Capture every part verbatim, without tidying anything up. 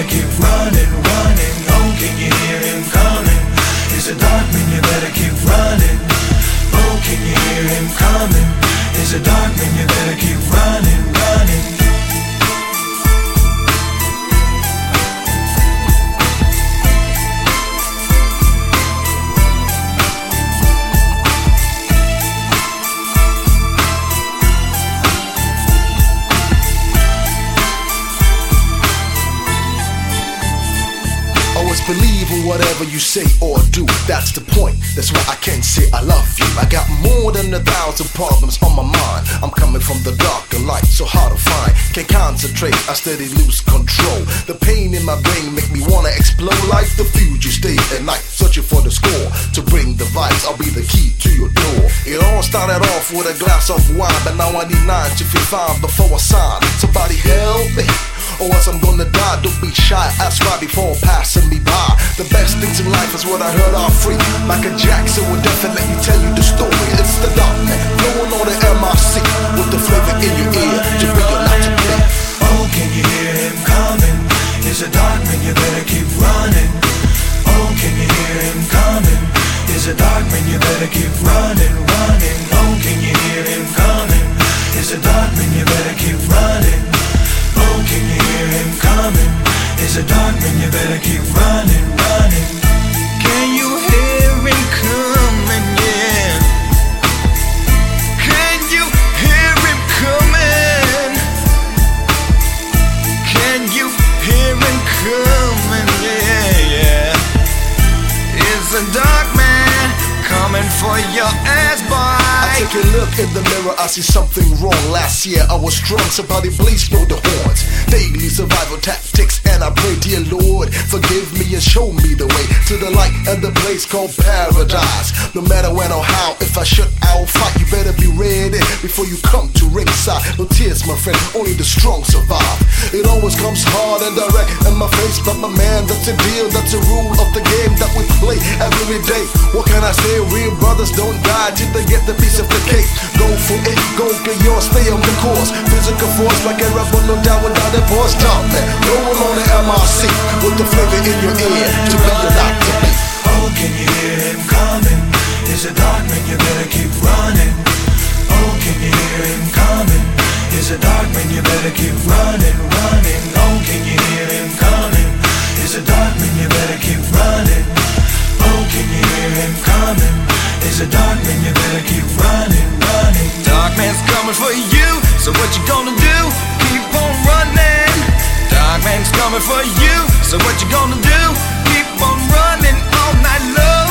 better keep running, running. Oh, can you hear him coming? Is it dark, man, you better keep running. Oh, can you hear him coming? Is it dark, man, you better keep running, running. Believe in whatever you say or do, that's the point. That's why I can't say I love you. I got more than a thousand problems on my mind. I'm coming from the dark and light, so hard to find. Can't concentrate, I steady lose control. The pain in my brain make me wanna explode like the fuse. You stay at night searching for the score. To bring the vibes, I'll be the key to your door. It all started off with a glass of wine, but now I need nine to feel fine before I sign. Somebody help me, or else I'm gonna die. Don't be shy, ask right before passing me by. The best things in life is what I heard are free. Michael Jackson will definitely tell you the story. It's the dark man, blowing on the M I C, with the flavor in your ear to bring you not to play. Oh, can you hear him coming? Is it dark, man, you better keep running. Oh, can you hear him coming? Is it dark, man, you better keep running, running. Oh, can you hear him coming? Is it dark, man, you better keep running. Oh, can you hear him coming? Is it dark, man, you better keep running, running. Can you hear him coming, yeah? Can you hear him coming? Can you hear him coming, yeah, yeah? Is a dark man coming for your ass, boy? I take a look in the mirror, I see something wrong. Last year I was drunk, somebody please blow the horns. Daily survival tactics, and I pray, dear Lord, forgive me and show me the way to the light and the place called paradise. No matter when or how, if I should, I'll fight. You better be ready before you come to ringside. No tears, my friend, only the strong survive. It always comes hard and direct in my face, but my man, that's a deal, that's a rule of the game that we play every day. What can I say? Real brothers don't die till they get the piece of the cake. Go for it, go get yours, stay on the course. Physical force like a rebel, no doubt without a pause. Top man, rolling on the M I C, with the flavor in your ear to bring you not to me. Oh, can you hear him coming? Is it dark, man, you better keep running. Oh, can you hear him coming? Is it dark, man, you better keep running, running. Oh, can you hear him coming? Is it dark, man, you better keep running. Oh, can you hear him coming? Is it dark, man, you better keep running, running. Dark man's coming for you, so what you gonna do? Keep on running. Dark man's coming for you, so what you gonna do? Keep on running all night long.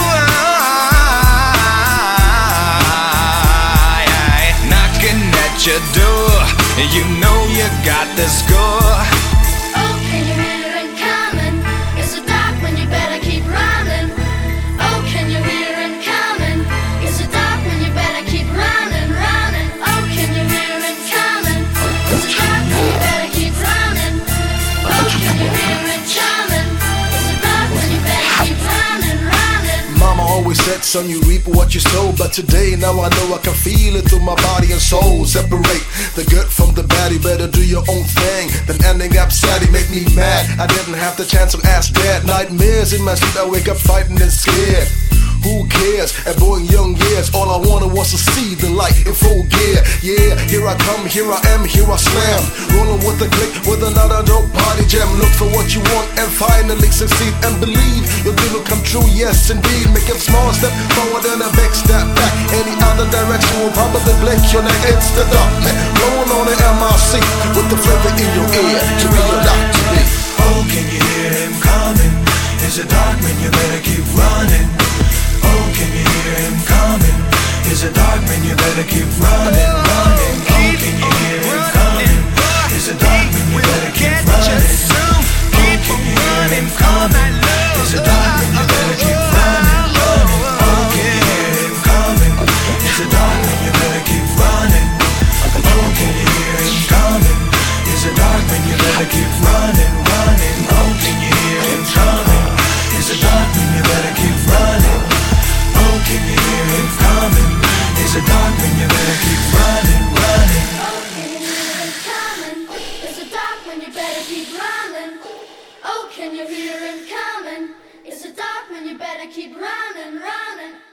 Knocking at your door, you know you got the score. Oh, can you hear him coming? Is it dark when you better keep running? Oh, can you hear him coming? Is it dark when you better keep running, running? Oh, can you hear him coming? Is it dark when you better keep running? Oh, can you hear him coming? Is it dark when you better keep running, running? Mama always said, son, you reap what you sow. But today, now I know I can feel it through my body and soul. Separate the good from the bad, you better do your own thing. Then ending up sad, it make me mad. I didn't have the chance to ask dad. Nightmares in my sleep, I wake up fighting and scared. Who cares? At boy young years, all I wanted was to see the light in full gear. Yeah, here I come, here I am, here I slam. Rolling with a click, with another dope party jam. Look for what you want and finally succeed. And believe your dream will come true, yes indeed. Make a small step forward and a big step back. Any other direction will probably blink your neck. It's the dark man, rolling on the M I C, with the flavor in your ear to be your doctor be. Oh, can you hear him coming? Is it dark, man, you better keep running. Oh, can you hear him coming? Is it dark, man, you better keep running, running. Oh, can you hear him coming? Is it dark, man, you better keep running. Oh, can you hear him coming? Is it dark, man, you better keep running, running. Oh, can you hear him coming? Is it dark, man, you better keep running. Oh, can you hear him coming? Is it dark, man, you better keep running, running. Oh, can you hear him coming? Is it dark, man, you better keep running. Oh, can you hear him coming? Is it dark, man, you better keep running, running. Oh, can you hear him coming? Is it dark when you better keep running? Oh, Can you hear him coming? It's a dark man, you better keep running, running.